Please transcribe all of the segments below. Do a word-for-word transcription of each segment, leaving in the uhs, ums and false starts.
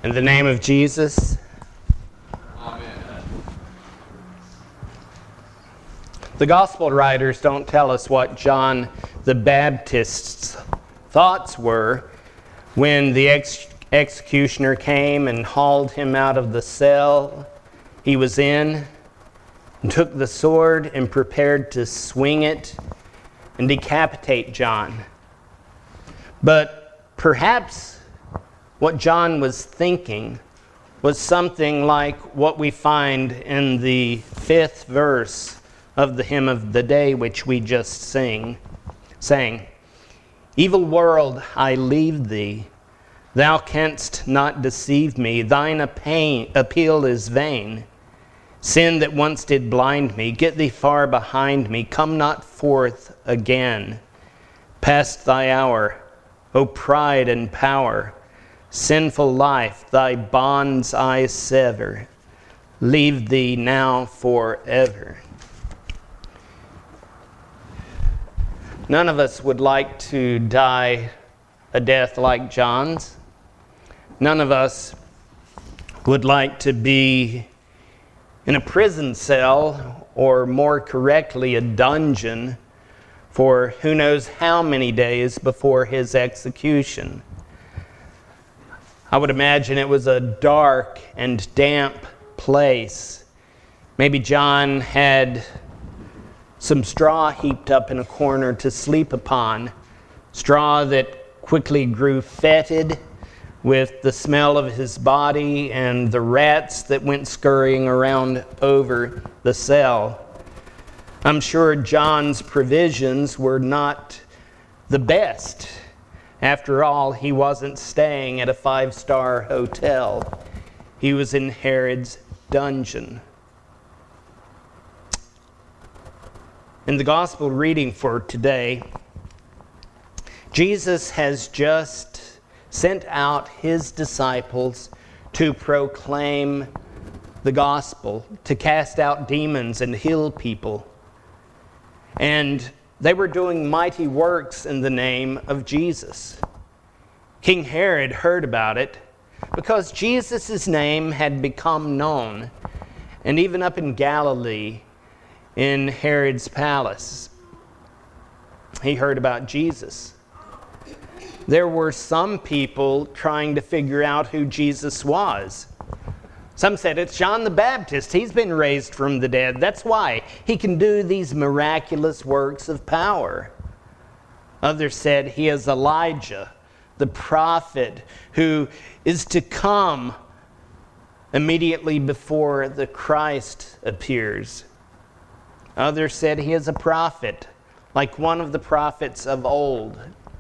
In the name of Jesus. Amen. The gospel writers don't tell us what John the Baptist's thoughts were when the ex- executioner came and hauled him out of the cell he was in, and took the sword and prepared to swing it and decapitate John. But perhaps what John was thinking was something like what we find in the fifth verse of the hymn of the day, which we just sing, sang. Evil world, I leave thee. Thou canst not deceive me. Thine appeal is vain. Sin that once did blind me, get thee far behind me. Come not forth again. Past thy hour, O pride and power. Sinful life, thy bonds I sever. Leave thee now forever. None of us would like to die a death like John's. None of us would like to be in a prison cell, or more correctly, a dungeon, for who knows how many days before his execution. I would imagine it was a dark and damp place. Maybe John had some straw heaped up in a corner to sleep upon, straw that quickly grew fetid with the smell of his body and the rats that went scurrying around over the cell. I'm sure John's provisions were not the best. After all, he wasn't staying at a five-star hotel. He was in Herod's dungeon. In the gospel reading for today, Jesus has just sent out his disciples to proclaim the gospel, to cast out demons and heal people. And they were doing mighty works in the name of Jesus. King Herod heard about it because Jesus' name had become known, and even up in Galilee, in Herod's palace, he heard about Jesus. There were some people trying to figure out who Jesus was. Some said it's John the Baptist. He's been raised from the dead. That's why he can do these miraculous works of power. Others said he is Elijah, the prophet who is to come immediately before the Christ appears. Others said he is a prophet, like one of the prophets of old.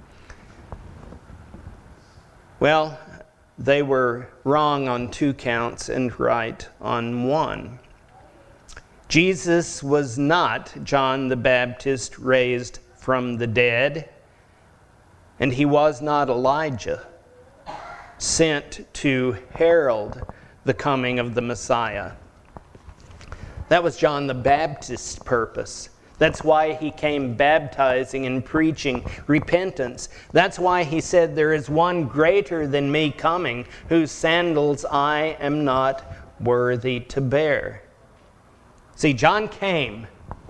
Well, they were wrong on two counts and right on one. Jesus was not John the Baptist raised from the dead, and he was not Elijah sent to herald the coming of the Messiah. That was John the Baptist's purpose. That's why he came baptizing and preaching repentance. That's why he said, there is one greater than me coming, whose sandals I am not worthy to bear. See, John came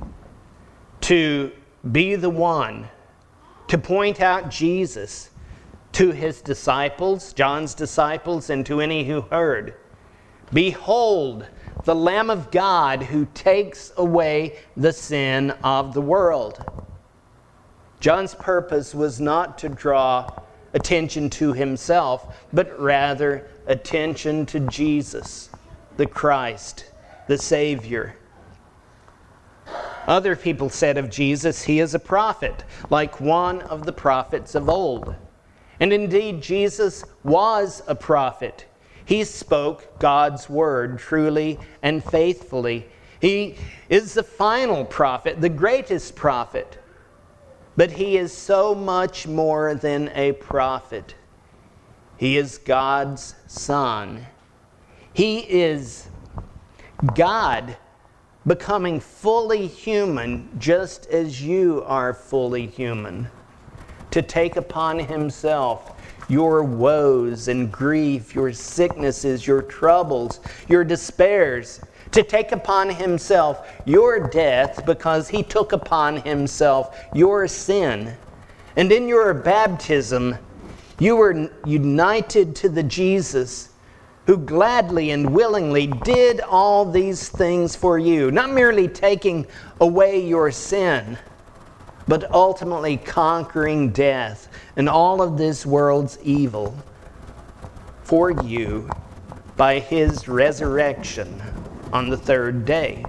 to be the one to point out Jesus to his disciples, John's disciples, and to any who heard. Behold, the Lamb of God who takes away the sin of the world. John's purpose was not to draw attention to himself, but rather attention to Jesus, the Christ, the Savior. Other people said of Jesus, he is a prophet, like one of the prophets of old. And indeed, Jesus was a prophet. He spoke God's word truly and faithfully. He is the final prophet, the greatest prophet. But he is so much more than a prophet. He is God's Son. He is God becoming fully human, just as you are fully human, to take upon himself your woes and grief, your sicknesses, your troubles, your despairs, to take upon himself your death because he took upon himself your sin. And in your baptism, you were united to the Jesus who gladly and willingly did all these things for you, not merely taking away your sin, but ultimately conquering death and all of this world's evil for you by his resurrection on the third day.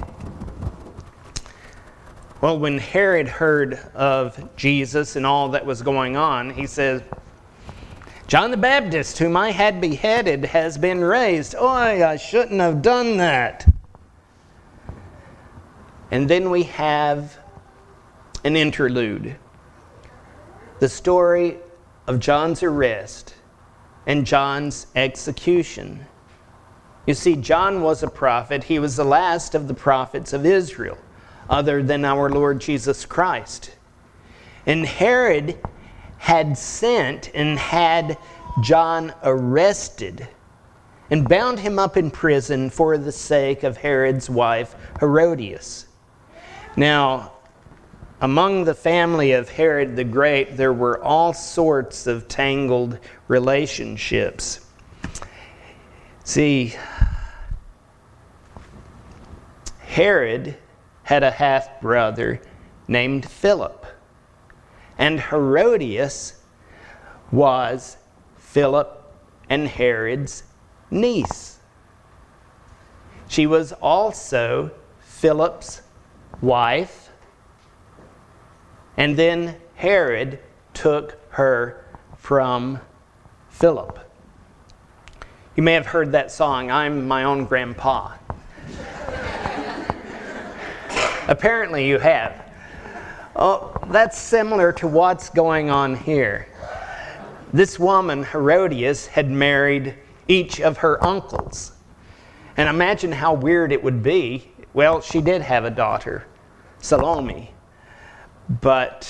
Well, when Herod heard of Jesus and all that was going on, he says, John the Baptist, whom I had beheaded, has been raised. Oh, I shouldn't have done that. And then we have an interlude. The story of John's arrest and John's execution. You see, John was a prophet. He was the last of the prophets of Israel, other than our Lord Jesus Christ. And Herod had sent and had John arrested and bound him up in prison for the sake of Herod's wife, Herodias. Now, among the family of Herod the Great, there were all sorts of tangled relationships. See, Herod had a half-brother named Philip, and Herodias was Philip and Herod's niece. She was also Philip's wife, and then Herod took her from Philip. You may have heard that song, I'm my own grandpa. Apparently you have. Oh, that's similar to what's going on here. This woman, Herodias, had married each of her uncles. And imagine how weird it would be. Well, she did have a daughter, Salome. But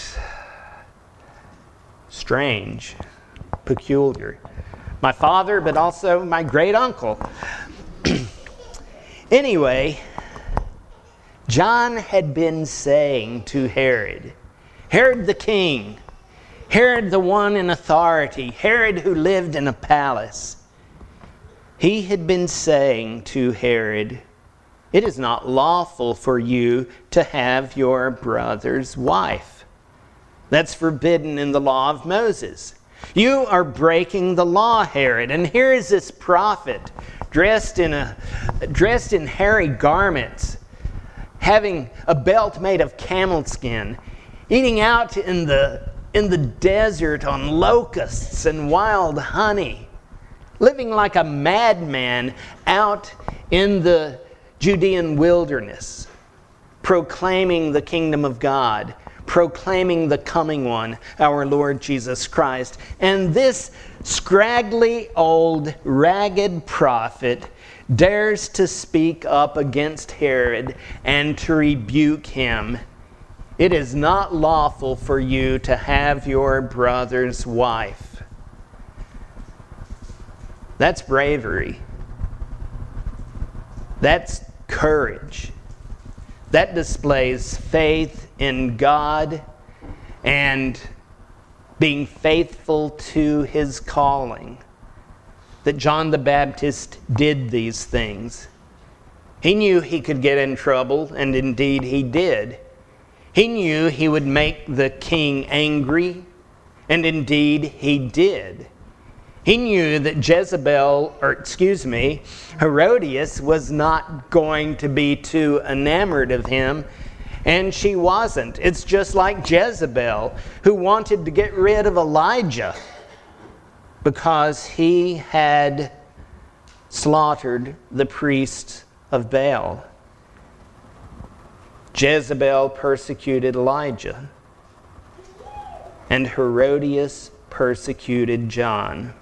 strange, peculiar. My father, but also my great uncle. Anyway, John had been saying to Herod, Herod the king, Herod the one in authority, Herod who lived in a palace, he had been saying to Herod, it is not lawful for you to have your brother's wife. That's forbidden in the law of Moses. You are breaking the law, Herod. And here is this prophet dressed in a dressed in hairy garments, having a belt made of camel skin, eating out in the in the desert on locusts and wild honey, living like a madman out in the Judean wilderness, proclaiming the kingdom of God, proclaiming the coming one, our Lord Jesus Christ. And this scraggly old ragged prophet dares to speak up against Herod and to rebuke him. It is not lawful for you to have your brother's wife. That's bravery. That's courage. That displays faith in God and being faithful to his calling. That John the Baptist did these things. He knew he could get in trouble, and indeed he did. He knew he would make the king angry, and indeed he did. He knew that Jezebel, or excuse me, Herodias was not going to be too enamored of him, and she wasn't. It's just like Jezebel, who wanted to get rid of Elijah because he had slaughtered the priests of Baal. Jezebel persecuted Elijah, and Herodias persecuted John.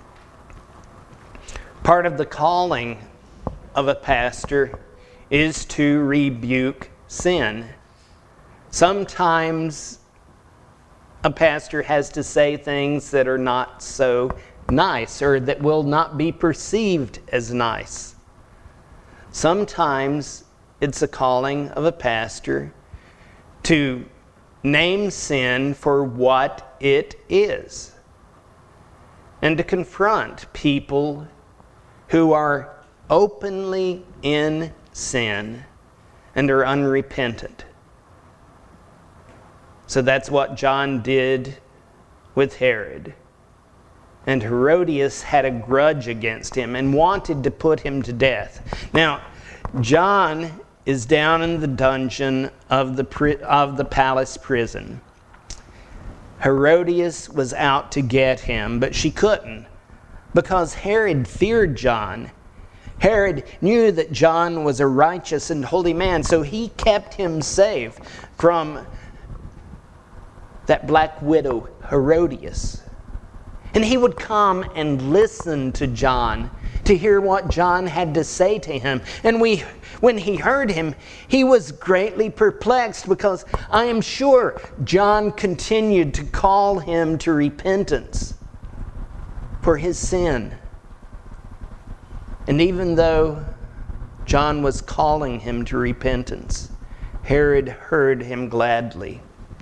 Part of the calling of a pastor is to rebuke sin. Sometimes a pastor has to say things that are not so nice or that will not be perceived as nice. Sometimes it's a calling of a pastor to name sin for what it is and to confront people who are openly in sin and are unrepentant. So that's what John did with Herod. And Herodias had a grudge against him and wanted to put him to death. Now, John is down in the dungeon of the, pri- of the palace prison. Herodias was out to get him, but she couldn't because Herod feared John. Herod knew that John was a righteous and holy man, so he kept him safe from that black widow, Herodias. And he would come and listen to John to hear what John had to say to him. And we, when he heard him, he was greatly perplexed because I am sure John continued to call him to repentance for his sin. And even though John was calling him to repentance, Herod heard him gladly.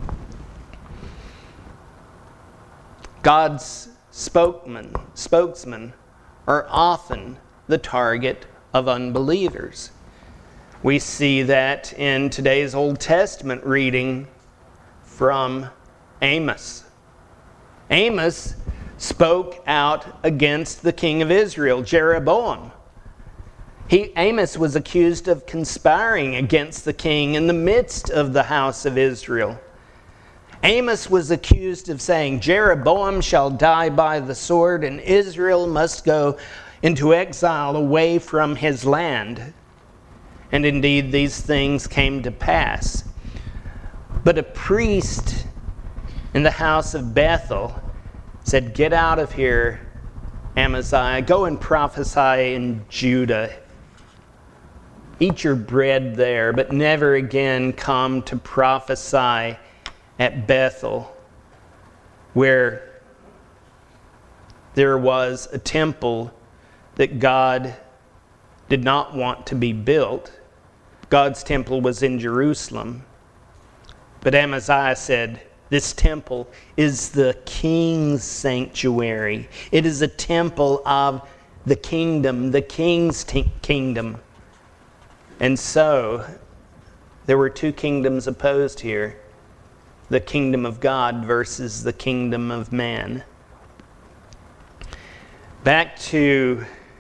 God's spokesmen, spokesmen are often the target of unbelievers. We see that in today's Old Testament reading from Amos. Amos spoke out against the king of Israel, Jeroboam. He, Amos was accused of conspiring against the king in the midst of the house of Israel. Amos was accused of saying, Jeroboam shall die by the sword, and Israel must go into exile away from his land. And indeed, these things came to pass. But a priest in the house of Bethel said, get out of here, Amaziah. Go and prophesy in Judah. Eat your bread there, but never again come to prophesy at Bethel, where there was a temple that God did not want to be built. God's temple was in Jerusalem. But Amaziah said, this temple is the king's sanctuary. It is a temple of the kingdom, the king's t- kingdom. And so, there were two kingdoms opposed here. The kingdom of God versus the kingdom of man. Back to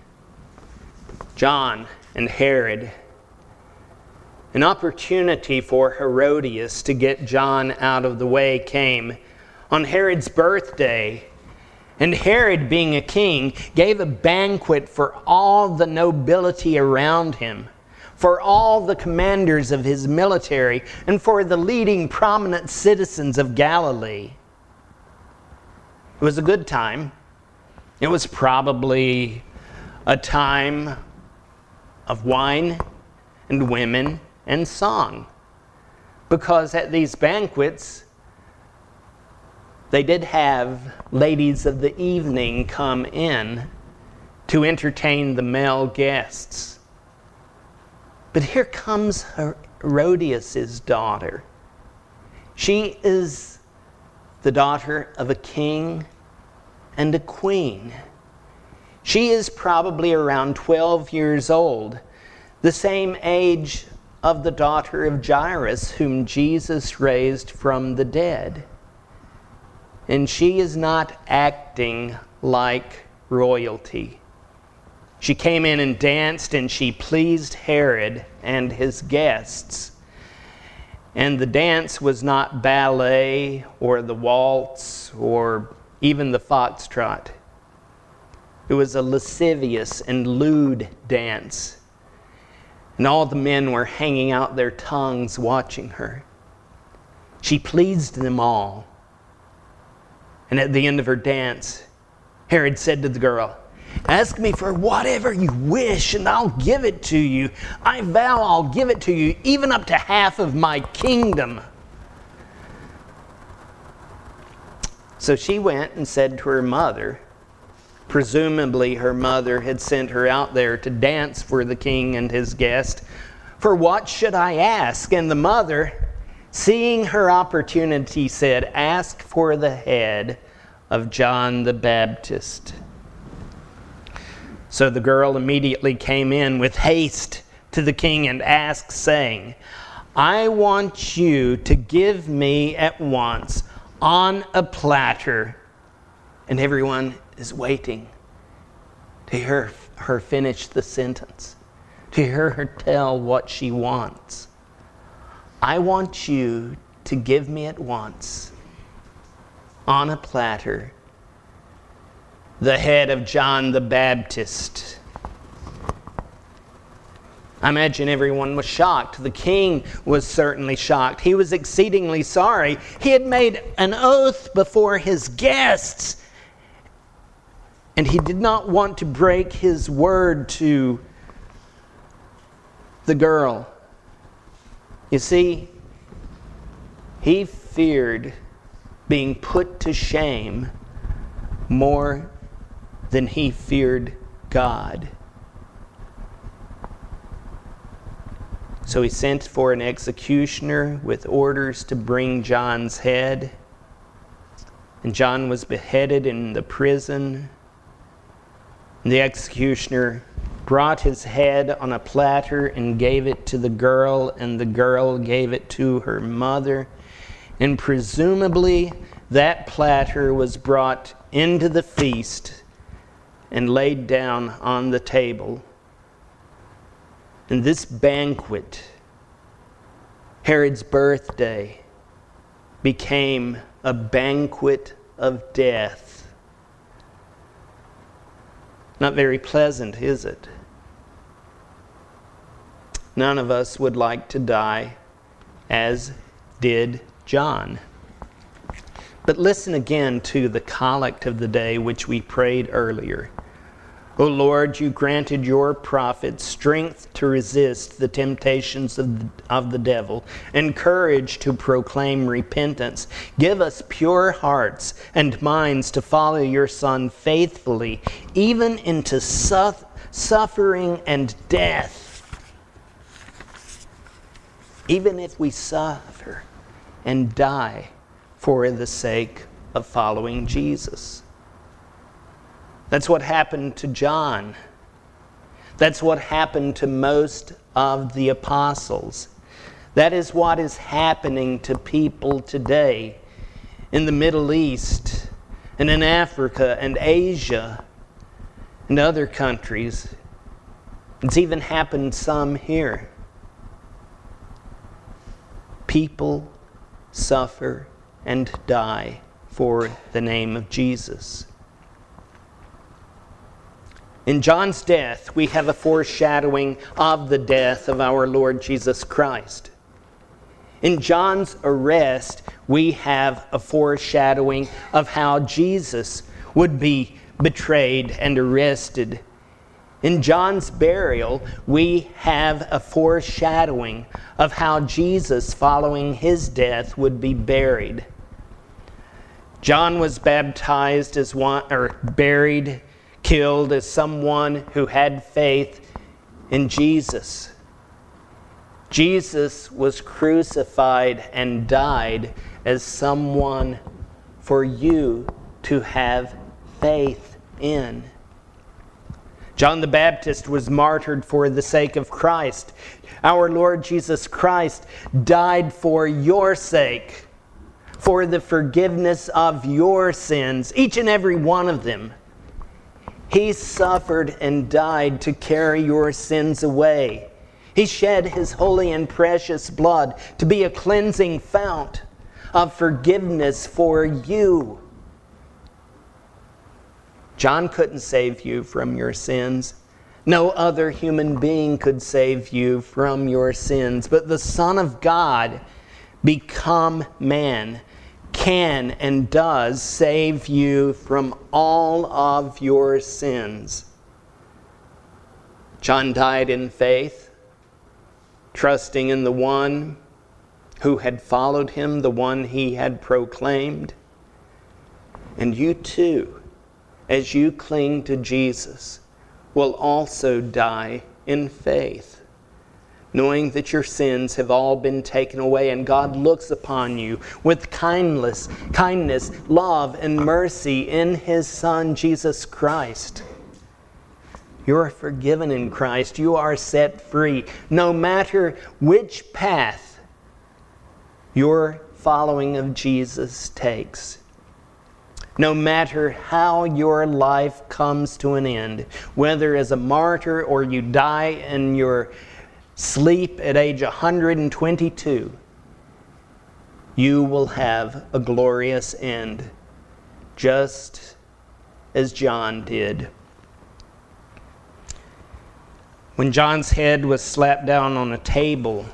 John and Herod. An opportunity for Herodias to get John out of the way came on Herod's birthday. And Herod, being a king, gave a banquet for all the nobility around him, for all the commanders of his military, and for the leading prominent citizens of Galilee. It was a good time. It was probably a time of wine and women and song, because at these banquets, they did have ladies of the evening come in to entertain the male guests. But here comes Herodias' daughter. She is the daughter of a king and a queen. She is probably around twelve years old, the same age of the daughter of Jairus, whom Jesus raised from the dead. And she is not acting like royalty. She came in and danced, and she pleased Herod and his guests. And the dance was not ballet or the waltz or even the foxtrot. It was a lascivious and lewd dance. And all the men were hanging out their tongues watching her. She pleased them all. And at the end of her dance, Herod said to the girl, ask me for whatever you wish, and I'll give it to you. I vow I'll give it to you, even up to half of my kingdom. So she went and said to her mother, presumably her mother had sent her out there to dance for the king and his guest, "For what should I ask?" And the mother, seeing her opportunity, said, "Ask for the head of John the Baptist." So the girl immediately came in with haste to the king and asked, saying, "I want you to give me at once on a platter." And everyone is waiting to hear her finish the sentence, to hear her tell what she wants. "I want you to give me at once on a platter the head of John the Baptist." I imagine everyone was shocked. The king was certainly shocked. He was exceedingly sorry. He had made an oath before his guests, and he did not want to break his word to the girl. You see, he feared being put to shame more than he feared God. So he sent for an executioner with orders to bring John's head. And John was beheaded in the prison. And the executioner brought his head on a platter and gave it to the girl, and the girl gave it to her mother. And presumably that platter was brought into the feast and laid down on the table. And this banquet, Herod's birthday, became a banquet of death. Not very pleasant, is it? None of us would like to die as did John. But listen again to the collect of the day which we prayed earlier. O Lord, you granted your prophets strength to resist the temptations of the, of the devil and courage to proclaim repentance. Give us pure hearts and minds to follow your Son faithfully, even into su- suffering and death. Even if we suffer and die for the sake of following Jesus. That's what happened to John. That's what happened to most of the apostles. That is what is happening to people today in the Middle East and in Africa and Asia and other countries. It's even happened some here. People suffer and die for the name of Jesus. In John's death, we have a foreshadowing of the death of our Lord Jesus Christ. In John's arrest, we have a foreshadowing of how Jesus would be betrayed and arrested. In John's burial, we have a foreshadowing of how Jesus, following his death, would be buried. John was baptized as one, or buried, killed as someone who had faith in Jesus. Jesus was crucified and died as someone for you to have faith in. John the Baptist was martyred for the sake of Christ. Our Lord Jesus Christ died for your sake, for the forgiveness of your sins, each and every one of them. He suffered and died to carry your sins away. He shed his holy and precious blood to be a cleansing fount of forgiveness for you. John couldn't save you from your sins. No other human being could save you from your sins. But the Son of God, become man, can and does save you from all of your sins. John died in faith, trusting in the one who had followed him, the one he had proclaimed. And you too, as you cling to Jesus, will also die in faith, knowing that your sins have all been taken away, and God looks upon you with kindness, kindness, love, and mercy in His Son, Jesus Christ. You are forgiven in Christ. You are set free. No matter which path your following of Jesus takes, no matter how your life comes to an end, whether as a martyr or you die in your sleep at age one hundred twenty-two, you will have a glorious end, just as John did. When John's head was slapped down on a table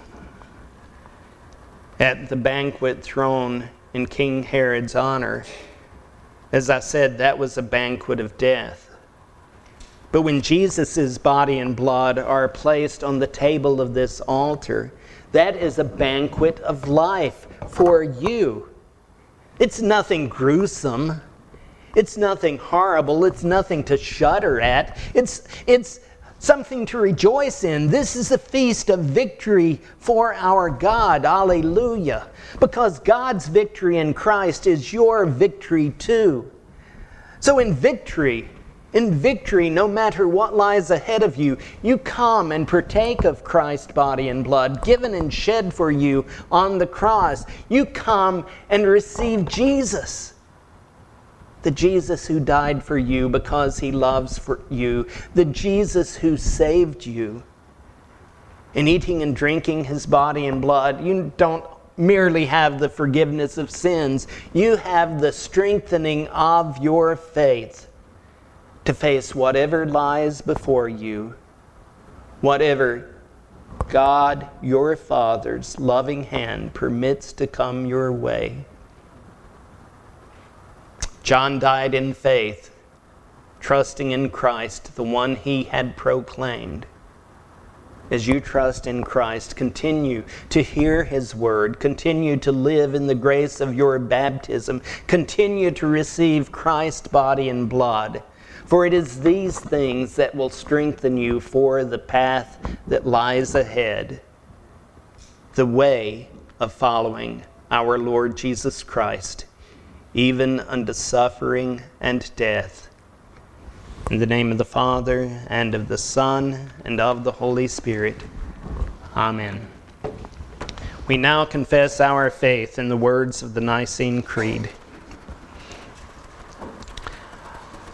at the banquet thrown in King Herod's honor, as I said, that was a banquet of death. But when Jesus' body and blood are placed on the table of this altar, that is a banquet of life for you. It's nothing gruesome. It's nothing horrible. It's nothing to shudder at. It's, it's something to rejoice in. This is a feast of victory for our God. Alleluia. Because God's victory in Christ is your victory too. So in victory, in victory, no matter what lies ahead of you, you come and partake of Christ's body and blood given and shed for you on the cross. You come and receive Jesus. The Jesus who died for you because He loves for you. The Jesus who saved you. In eating and drinking His body and blood, you don't merely have the forgiveness of sins. You have the strengthening of your faith to face whatever lies before you. Whatever God, your Father's loving hand permits to come your way. John died in faith, trusting in Christ, the one he had proclaimed. As you trust in Christ, continue to hear His word, continue to live in the grace of your baptism, continue to receive Christ's body and blood, for it is these things that will strengthen you for the path that lies ahead, the way of following our Lord Jesus Christ, even unto suffering and death. In the name of the Father, and of the Son, and of the Holy Spirit. Amen. We now confess our faith in the words of the Nicene Creed.